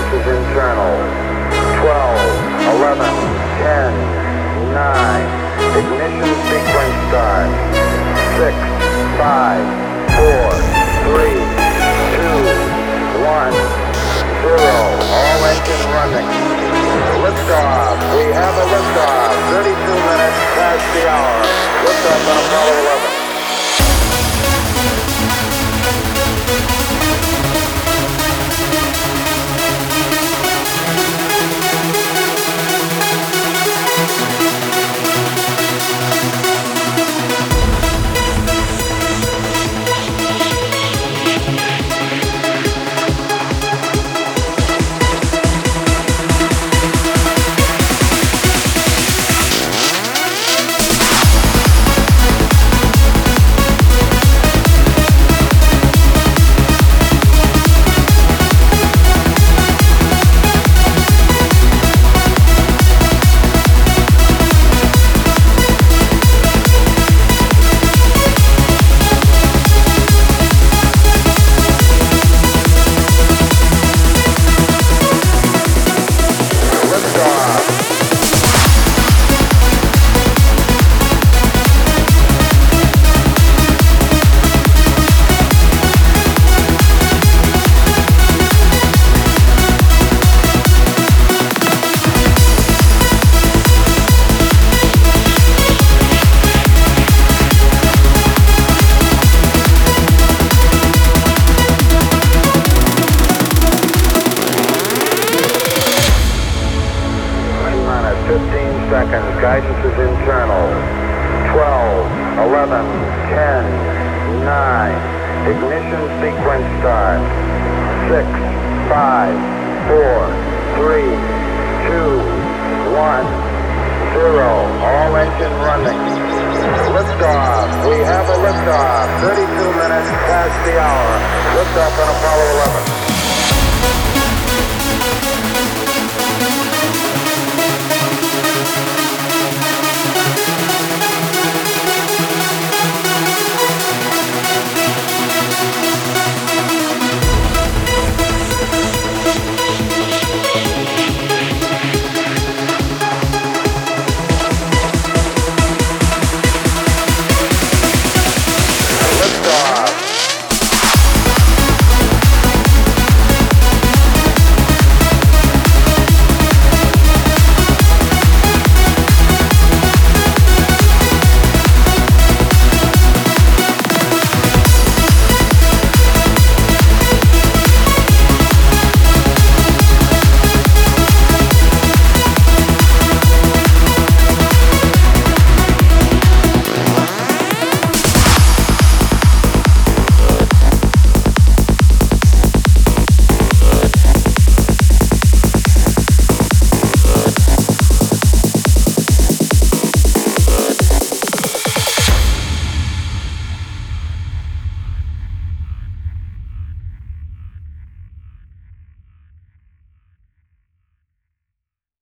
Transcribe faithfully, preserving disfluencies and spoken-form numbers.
Guidance is internal. twelve, eleven, ten, nine. Ignition sequence start. six, five, four, three, two, one, zero. All engine running. Liftoff. We have a liftoff. thirty-two minutes past the hour. Liftoff on Apollo eleven. Seconds. Guidance is internal. twelve, eleven, ten, nine. Ignition sequence start. six, five, four, three, two, one, zero. All engine running. Liftoff. We have a liftoff. thirty-two minutes past the hour. Liftoff on Apollo eleven.